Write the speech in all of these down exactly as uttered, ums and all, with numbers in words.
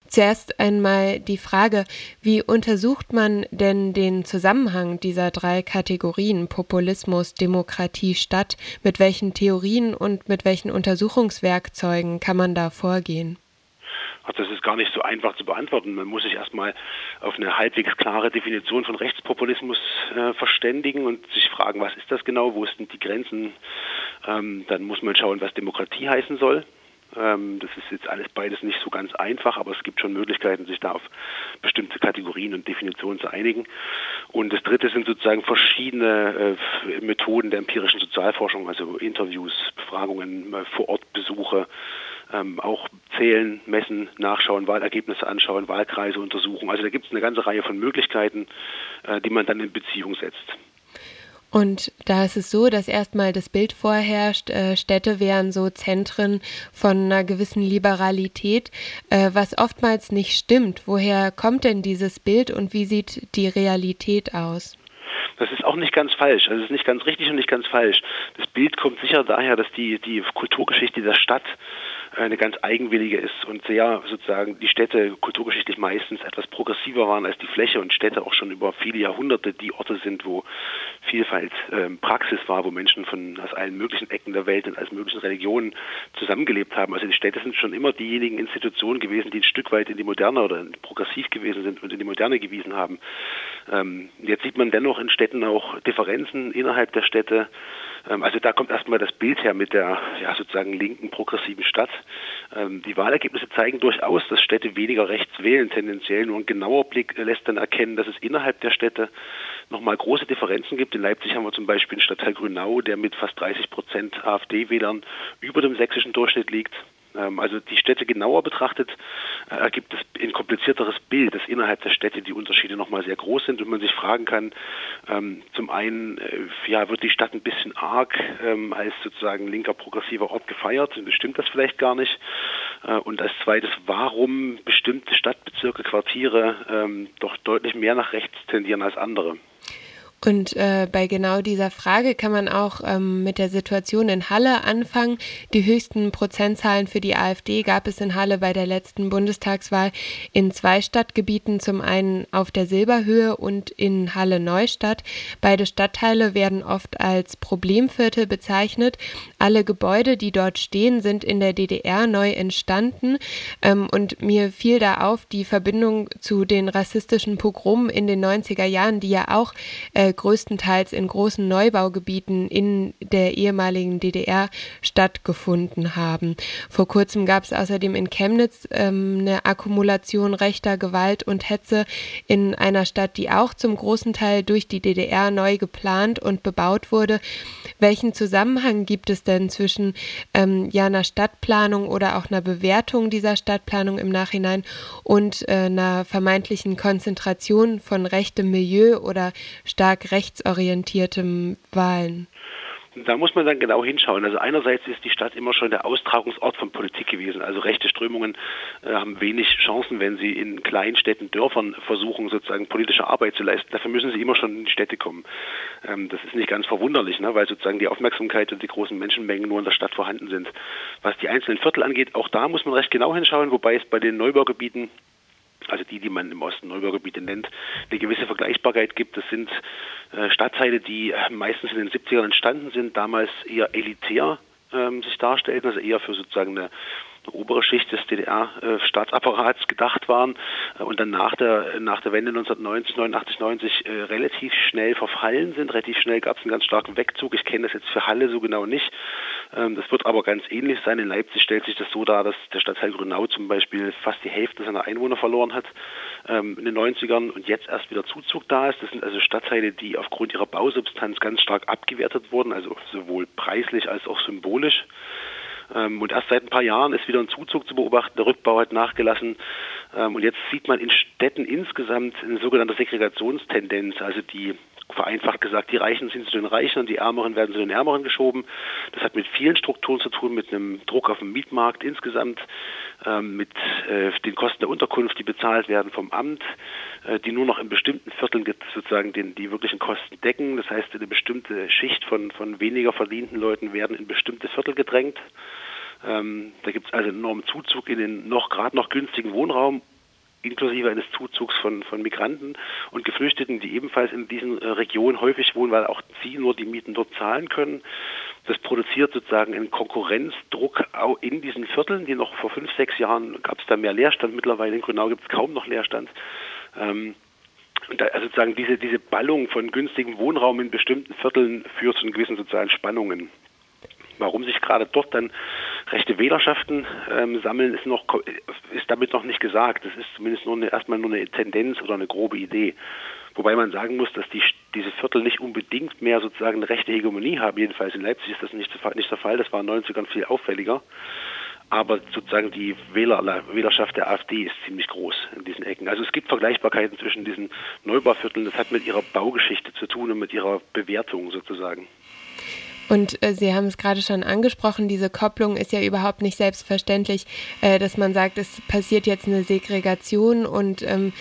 Zuerst einmal die Frage, wie untersucht man denn den Zusammenhang dieser drei Kategorien Populismus, Demokratie, Stadt? Mit welchen Theorien und mit welchen Untersuchungswerkzeugen kann man da vorgehen? Das ist gar nicht so einfach zu beantworten. Man muss sich erstmal auf eine halbwegs klare Definition von Rechtspopulismus äh, verständigen und sich fragen, was ist das genau, wo sind die Grenzen. Ähm, dann muss man schauen, was Demokratie heißen soll. Ähm, das ist jetzt alles beides nicht so ganz einfach, aber es gibt schon Möglichkeiten, sich da auf bestimmte Kategorien und Definitionen zu einigen. Und das Dritte sind sozusagen verschiedene äh, Methoden der empirischen Sozialforschung, also Interviews, Befragungen, äh, Vorortbesuche, Ähm, auch zählen, messen, nachschauen, Wahlergebnisse anschauen, Wahlkreise untersuchen. Also da gibt es eine ganze Reihe von Möglichkeiten, äh, die man dann in Beziehung setzt. Und da ist es so, dass erstmal das Bild vorherrscht, äh, Städte wären so Zentren von einer gewissen Liberalität, äh, was oftmals nicht stimmt. Woher kommt denn dieses Bild und wie sieht die Realität aus? Das ist auch nicht ganz falsch. Also es ist nicht ganz richtig und nicht ganz falsch. Das Bild kommt sicher daher, dass die, die Kulturgeschichte der Stadt eine ganz eigenwillige ist und sehr sozusagen die Städte kulturgeschichtlich meistens etwas progressiver waren als die Fläche und Städte auch schon über viele Jahrhunderte die Orte sind, wo Vielfalt ähm, Praxis war, wo Menschen von aus allen möglichen Ecken der Welt und aus möglichen Religionen zusammengelebt haben. Also die Städte sind schon immer diejenigen Institutionen gewesen, die ein Stück weit in die Moderne oder progressiv gewesen sind und in die Moderne gewiesen haben. Ähm, jetzt sieht man dennoch in Städten auch Differenzen innerhalb der Städte. Ähm, also da kommt erstmal das Bild her mit der ja, sozusagen linken progressiven Stadt. Ähm, die Wahlergebnisse zeigen durchaus, dass Städte weniger rechts wählen, tendenziell. Nur ein genauer Blick lässt dann erkennen, dass es innerhalb der Städte nochmal große Differenzen gibt. In Leipzig haben wir zum Beispiel den Stadtteil Grünau, der mit fast dreißig Prozent AfD-Wählern über dem sächsischen Durchschnitt liegt. Also die Städte genauer betrachtet, äh, ergibt es ein komplizierteres Bild, dass innerhalb der Städte die Unterschiede nochmal sehr groß sind und man sich fragen kann, ähm, zum einen äh, ja, wird die Stadt ein bisschen arg ähm, als sozusagen linker progressiver Ort gefeiert, und stimmt das vielleicht gar nicht. Äh, und als zweites, warum bestimmte Stadtbezirke, Quartiere ähm, doch deutlich mehr nach rechts tendieren als andere. Und äh, bei genau dieser Frage kann man auch ähm, mit der Situation in Halle anfangen. Die höchsten Prozentzahlen für die AfD gab es in Halle bei der letzten Bundestagswahl in zwei Stadtgebieten, zum einen auf der Silberhöhe und in Halle-Neustadt. Beide Stadtteile werden oft als Problemviertel bezeichnet. Alle Gebäude, die dort stehen, sind in der D D R neu entstanden. Ähm, und mir fiel da auf die Verbindung zu den rassistischen Pogromen in den neunziger Jahren, die ja auch äh, größtenteils in großen Neubaugebieten in der ehemaligen D D R stattgefunden haben. Vor kurzem gab es außerdem in Chemnitz ähm, eine Akkumulation rechter Gewalt und Hetze in einer Stadt, die auch zum großen Teil durch die D D R neu geplant und bebaut wurde. Welchen Zusammenhang gibt es denn zwischen ähm, ja, einer Stadtplanung oder auch einer Bewertung dieser Stadtplanung im Nachhinein und äh, einer vermeintlichen Konzentration von rechtem Milieu oder stark rechtsorientiertem Wahlen? Da muss man dann genau hinschauen. Also einerseits ist die Stadt immer schon der Austragungsort von Politik gewesen. Also rechte Strömungen äh, haben wenig Chancen, wenn sie in Kleinstädten, Dörfern versuchen, sozusagen politische Arbeit zu leisten. Dafür müssen sie immer schon in die Städte kommen. Ähm, das ist nicht ganz verwunderlich, ne? Weil sozusagen die Aufmerksamkeit und die großen Menschenmengen nur in der Stadt vorhanden sind. Was die einzelnen Viertel angeht, auch da muss man recht genau hinschauen, wobei es bei den Neubaugebieten, also die, die man im Osten Neubaugebiete nennt, eine gewisse Vergleichbarkeit gibt. Das sind äh, Stadtteile, die äh, meistens in den siebzigern entstanden sind, damals eher elitär ähm, sich darstellten, also eher für sozusagen eine, eine obere Schicht des D D R-Staatsapparats äh, gedacht waren äh, und dann nach der nach der Wende neunzehnhundertneunzig, neunundachtzig, neunzig äh, relativ schnell verfallen sind. Relativ schnell gab es einen ganz starken Wegzug. Ich kenne das jetzt für Halle so genau nicht. Ähm, das wird aber ganz ähnlich sein. In Leipzig stellt sich das so dar, dass der Stadtteil Grünau zum Beispiel fast die Hälfte seiner Einwohner verloren hat ähm, in den neunzigern und jetzt erst wieder Zuzug da ist. Das sind also Stadtteile, die aufgrund ihrer Bausubstanz ganz stark abgewertet wurden, also sowohl preislich als auch symbolisch. Und erst seit ein paar Jahren ist wieder ein Zuzug zu beobachten, der Rückbau hat nachgelassen. Und jetzt sieht man in Städten insgesamt eine sogenannte Segregationstendenz, also die, vereinfacht gesagt, die Reichen sind zu den Reichen und die Ärmeren werden zu den Ärmeren geschoben. Das hat mit vielen Strukturen zu tun, mit einem Druck auf dem Mietmarkt insgesamt, mit den Kosten der Unterkunft, die bezahlt werden vom Amt, die nur noch in bestimmten Vierteln sozusagen den, die wirklichen Kosten decken. Das heißt, eine bestimmte Schicht von, von weniger verdienten Leuten werden in bestimmte Viertel gedrängt. Ähm, da gibt es also einen enormen Zuzug in den noch gerade noch günstigen Wohnraum inklusive eines Zuzugs von, von Migranten und Geflüchteten, die ebenfalls in diesen äh, Regionen häufig wohnen, weil auch sie nur die Mieten dort zahlen können. Das produziert sozusagen einen Konkurrenzdruck auch in diesen Vierteln, die noch vor fünf, sechs Jahren gab es da mehr Leerstand. Mittlerweile in Grünau gibt es kaum noch Leerstand. Ähm, und da, also sozusagen diese, diese Ballung von günstigem Wohnraum in bestimmten Vierteln führt zu gewissen sozialen Spannungen. Warum sich gerade dort dann rechte Wählerschaften ähm, sammeln, ist noch ist damit noch nicht gesagt. Das ist zumindest nur eine, erstmal nur eine Tendenz oder eine grobe Idee. Wobei man sagen muss, dass die, diese Viertel nicht unbedingt mehr sozusagen eine rechte Hegemonie haben. Jedenfalls in Leipzig ist das nicht, nicht der Fall. Das war in den neunzigern viel auffälliger. Aber sozusagen die Wähler, Wählerschaft der AfD ist ziemlich groß in diesen Ecken. Also es gibt Vergleichbarkeiten zwischen diesen Neubauvierteln. Das hat mit ihrer Baugeschichte zu tun und mit ihrer Bewertung sozusagen. Und äh, Sie haben es gerade schon angesprochen, diese Kopplung ist ja überhaupt nicht selbstverständlich, äh, dass man sagt, es passiert jetzt eine Segregation und ähm,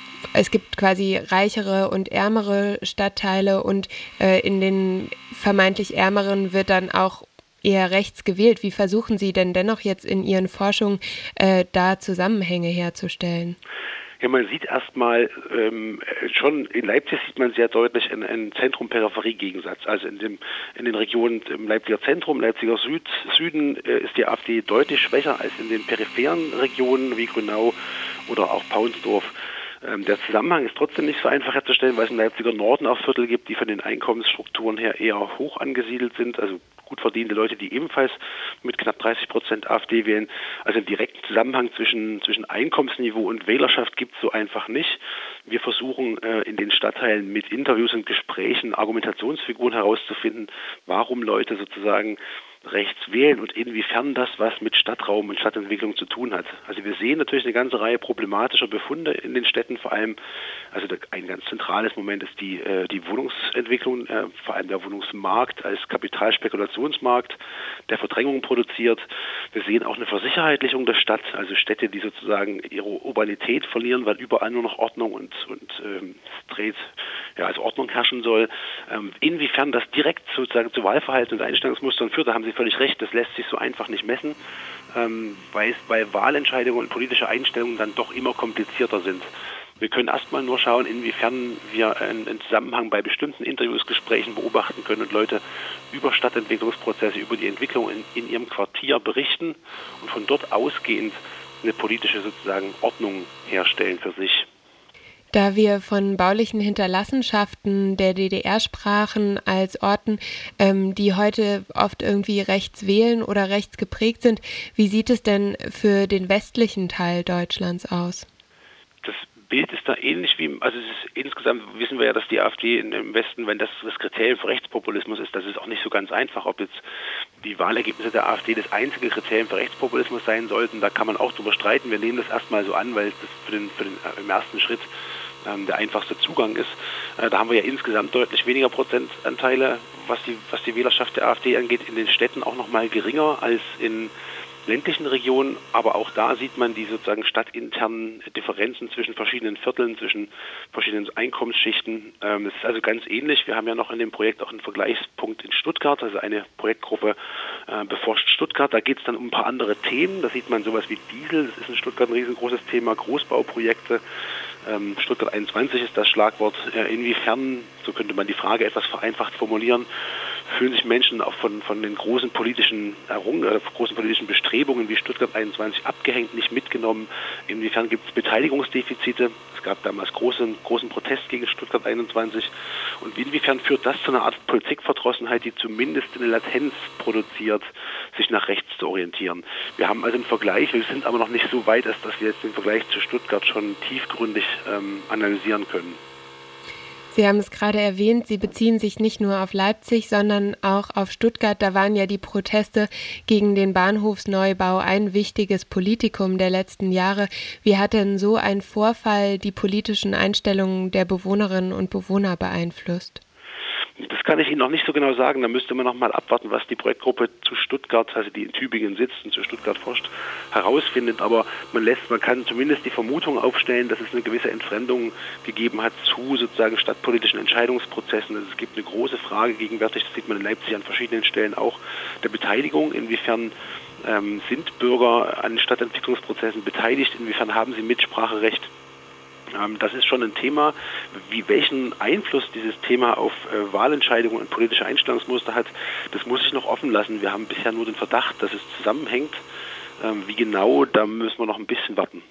es gibt quasi reichere und ärmere Stadtteile und äh, in den vermeintlich ärmeren wird dann auch eher rechts gewählt. Wie versuchen Sie denn dennoch jetzt in Ihren Forschungen äh, da Zusammenhänge herzustellen? Ja, man sieht erstmal ähm, schon, in Leipzig sieht man sehr deutlich einen, einen Zentrum-Peripherie-Gegensatz. Also in, dem, in den Regionen im Leipziger Zentrum, Leipziger Süd, Süden äh, ist die AfD deutlich schwächer als in den peripheren Regionen wie Grünau oder auch Paunsdorf. Ähm, der Zusammenhang ist trotzdem nicht so einfach herzustellen, weil es im Leipziger Norden auch Viertel gibt, die von den Einkommensstrukturen her eher hoch angesiedelt sind, also gut verdiente Leute, die ebenfalls mit knapp dreißig Prozent AfD wählen. Also einen direkten Zusammenhang zwischen, zwischen Einkommensniveau und Wählerschaft gibt es so einfach nicht. Wir versuchen äh, in den Stadtteilen mit Interviews und Gesprächen Argumentationsfiguren herauszufinden, warum Leute sozusagen rechts wählen und inwiefern das was mit Stadtraum und Stadtentwicklung zu tun hat. Also wir sehen natürlich eine ganze Reihe problematischer Befunde in den Städten, vor allem, also ein ganz zentrales Moment ist die, äh, die Wohnungsentwicklung, äh, vor allem der Wohnungsmarkt als Kapitalspekulationsmarkt, der Verdrängung produziert. Wir sehen auch eine Versicherheitlichung der Stadt, also Städte, die sozusagen ihre Urbanität verlieren, weil überall nur noch Ordnung und, und ähm, dreht, ja, also Ordnung herrschen soll. Ähm, inwiefern das direkt sozusagen zu Wahlverhalten und Einstellungsmustern führt, da haben Sie völlig recht, das lässt sich so einfach nicht messen, ähm, weil es bei Wahlentscheidungen und politische Einstellungen dann doch immer komplizierter sind. Wir können erstmal nur schauen, inwiefern wir einen, einen Zusammenhang bei bestimmten Interviews, Gesprächen beobachten können und Leute über Stadtentwicklungsprozesse, über die Entwicklung in, in ihrem Quartier berichten und von dort ausgehend eine politische sozusagen Ordnung herstellen für sich. Da wir von baulichen Hinterlassenschaften der D D R sprachen als Orten, ähm, die heute oft irgendwie rechts wählen oder rechts geprägt sind, wie sieht es denn für den westlichen Teil Deutschlands aus? Das Bild ist da ähnlich wie, also es ist, insgesamt wissen wir ja, dass die AfD im Westen, wenn das das Kriterium für Rechtspopulismus ist, das ist auch nicht so ganz einfach, ob jetzt die Wahlergebnisse der AfD das einzige Kriterium für Rechtspopulismus sein sollten, da kann man auch drüber streiten. Wir nehmen das erstmal so an, weil das für den, für den im ersten Schritt ähm, der einfachste Zugang ist. Äh, da haben wir ja insgesamt deutlich weniger Prozentanteile, was die, was die Wählerschaft der AfD angeht, in den Städten auch nochmal geringer als in ländlichen Regionen, aber auch da sieht man die sozusagen stadtinternen Differenzen zwischen verschiedenen Vierteln, zwischen verschiedenen Einkommensschichten. Ähm, es ist also ganz ähnlich. Wir haben ja noch in dem Projekt auch einen Vergleichspunkt in Stuttgart, also eine Projektgruppe äh, beforscht Stuttgart. Da geht es dann um ein paar andere Themen. Da sieht man sowas wie Diesel, das ist in Stuttgart ein riesengroßes Thema, Großbauprojekte. Ähm, Stuttgart einundzwanzig ist das Schlagwort. Äh, inwiefern, so könnte man die Frage etwas vereinfacht formulieren, fühlen sich Menschen auch von, von den großen politischen Errungenschaften, äh, großen politischen Bestrebungen wie Stuttgart einundzwanzig abgehängt, nicht mitgenommen. Inwiefern gibt es Beteiligungsdefizite? Es gab damals großen, großen Protest gegen Stuttgart einundzwanzig. Und inwiefern führt das zu einer Art Politikverdrossenheit, die zumindest eine Latenz produziert, sich nach rechts zu orientieren? Wir haben also einen Vergleich, wir sind aber noch nicht so weit, als dass wir jetzt den Vergleich zu Stuttgart schon tiefgründig ähm, analysieren können. Sie haben es gerade erwähnt, Sie beziehen sich nicht nur auf Leipzig, sondern auch auf Stuttgart. Da waren ja die Proteste gegen den Bahnhofsneubau ein wichtiges Politikum der letzten Jahre. Wie hat denn so ein Vorfall die politischen Einstellungen der Bewohnerinnen und Bewohner beeinflusst? Das kann ich Ihnen noch nicht so genau sagen. Da müsste man noch mal abwarten, was die Projektgruppe zu Stuttgart, also die in Tübingen sitzt und zu Stuttgart forscht, herausfindet. Aber man lässt, man kann zumindest die Vermutung aufstellen, dass es eine gewisse Entfremdung gegeben hat zu sozusagen stadtpolitischen Entscheidungsprozessen. Also es gibt eine große Frage gegenwärtig, das sieht man in Leipzig an verschiedenen Stellen auch, der Beteiligung. Inwiefern ähm, sind Bürger an Stadtentwicklungsprozessen beteiligt? Inwiefern haben sie Mitspracherecht? Das ist schon ein Thema, wie welchen Einfluss dieses Thema auf äh, Wahlentscheidungen und politische Einstellungsmuster hat, das muss ich noch offen lassen. Wir haben bisher nur den Verdacht, dass es zusammenhängt. Ähm, wie genau, da müssen wir noch ein bisschen warten.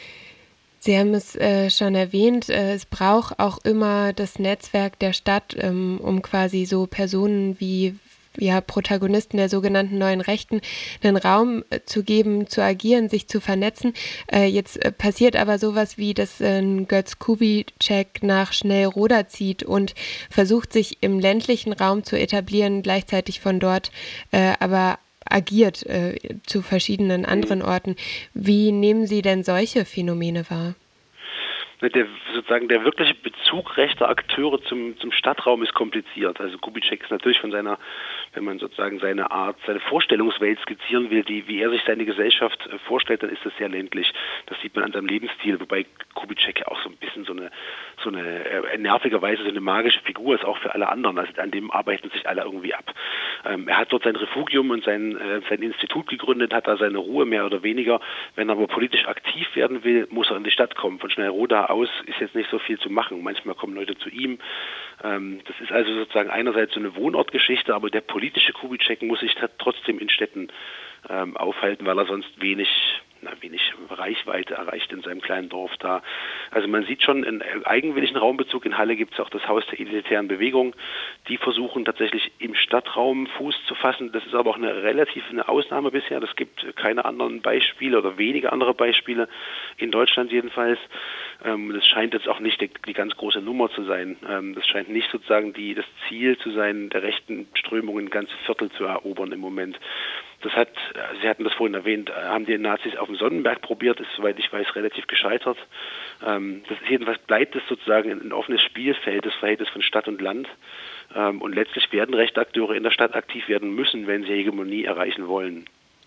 Sie haben es äh, schon erwähnt, äh, es braucht auch immer das Netzwerk der Stadt, ähm, um quasi so Personen wie ja, Protagonisten der sogenannten neuen Rechten einen Raum äh, zu geben, zu agieren, sich zu vernetzen. Äh, jetzt äh, passiert aber sowas wie, dass äh, Götz Kubitschek nach Schnellroda zieht und versucht, sich im ländlichen Raum zu etablieren, gleichzeitig von dort äh, aber agiert äh, zu verschiedenen anderen Orten. Wie nehmen Sie denn solche Phänomene wahr? Der, sozusagen der wirkliche Bezug rechter Akteure zum, zum Stadtraum ist kompliziert. Also Kubitschek ist natürlich von seiner, wenn man sozusagen seine Art, seine Vorstellungswelt skizzieren will, die, wie er sich seine Gesellschaft vorstellt, dann ist das sehr ländlich. Das sieht man an seinem Lebensstil, wobei Kubitschek ja auch so ein bisschen so eine, so eine äh, nervigerweise so eine magische Figur ist, auch für alle anderen. Also an dem arbeiten sich alle irgendwie ab. Ähm, er hat dort sein Refugium und sein, äh, sein Institut gegründet, hat da seine Ruhe mehr oder weniger. Wenn er aber politisch aktiv werden will, muss er in die Stadt kommen. Von Schnellroda aus ist jetzt nicht so viel zu machen. Manchmal kommen Leute zu ihm. Ähm, das ist also sozusagen einerseits so eine Wohnortgeschichte, aber der politische Kubitschek muss sich trotzdem in Städten ähm, aufhalten, weil er sonst wenig, na, wenig Reichweite erreicht in seinem kleinen Dorf da. Also man sieht schon einen eigenwilligen Raumbezug. In Halle gibt es auch das Haus der identitären Bewegung. Die versuchen tatsächlich im Stadtraum Fuß zu fassen. Das ist aber auch eine relativ eine Ausnahme bisher. Es gibt keine anderen Beispiele oder wenige andere Beispiele, in Deutschland jedenfalls. Ähm, das scheint jetzt auch nicht die, die ganz große Nummer zu sein. Ähm, das scheint nicht sozusagen die, das Ziel zu sein, der rechten Strömungen ganze Viertel zu erobern im Moment. Das hat, Sie hatten das vorhin erwähnt, haben die Nazis auf dem Sonnenberg probiert, ist, soweit ich weiß, relativ gescheitert. Ähm, das ist jedenfalls bleibt es sozusagen ein offenes Spielfeld, das Verhältnis von Stadt und Land. Ähm, und letztlich werden rechte Akteure in der Stadt aktiv werden müssen, wenn sie Hegemonie erreichen wollen.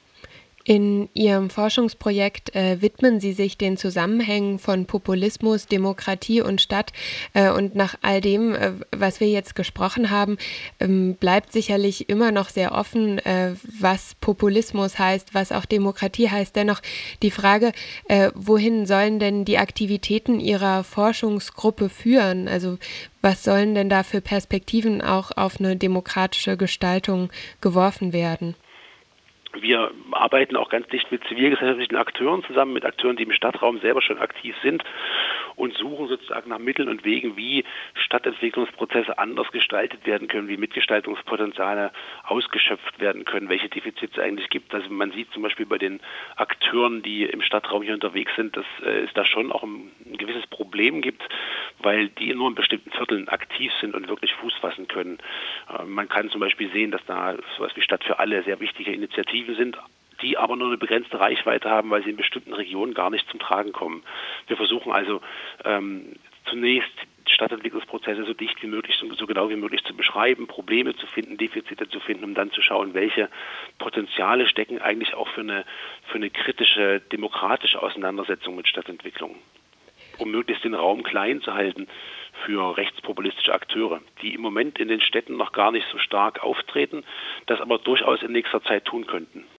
In Ihrem Forschungsprojekt äh, widmen Sie sich den Zusammenhängen von Populismus, Demokratie und Stadt. Äh, und nach all dem, äh, was wir jetzt gesprochen haben, ähm, bleibt sicherlich immer noch sehr offen, äh, was Populismus heißt, was auch Demokratie heißt. Dennoch die Frage, äh, wohin sollen denn die Aktivitäten Ihrer Forschungsgruppe führen? Also was sollen denn da für Perspektiven auch auf eine demokratische Gestaltung geworfen werden? Wir arbeiten auch ganz dicht mit zivilgesellschaftlichen Akteuren zusammen, mit Akteuren, die im Stadtraum selber schon aktiv sind und suchen sozusagen nach Mitteln und Wegen, wie Stadtentwicklungsprozesse anders gestaltet werden können, wie Mitgestaltungspotenziale ausgeschöpft werden können, welche Defizite es eigentlich gibt. Also man sieht zum Beispiel bei den Akteuren, die im Stadtraum hier unterwegs sind, dass äh, es da schon auch ein, ein gewisses Problem gibt, weil die nur in bestimmten Vierteln aktiv sind und wirklich Fuß fassen können. Äh, man kann zum Beispiel sehen, dass da sowas wie Stadt für alle sehr wichtige Initiativen sind, die aber nur eine begrenzte Reichweite haben, weil sie in bestimmten Regionen gar nicht zum Tragen kommen. Wir versuchen also ähm, zunächst Stadtentwicklungsprozesse so dicht wie möglich, so genau wie möglich zu beschreiben, Probleme zu finden, Defizite zu finden, um dann zu schauen, welche Potenziale stecken eigentlich auch für eine, für eine kritische, demokratische Auseinandersetzung mit Stadtentwicklung, um möglichst den Raum klein zu halten für rechtspopulistische Akteure, die im Moment in den Städten noch gar nicht so stark auftreten, das aber durchaus in nächster Zeit tun könnten.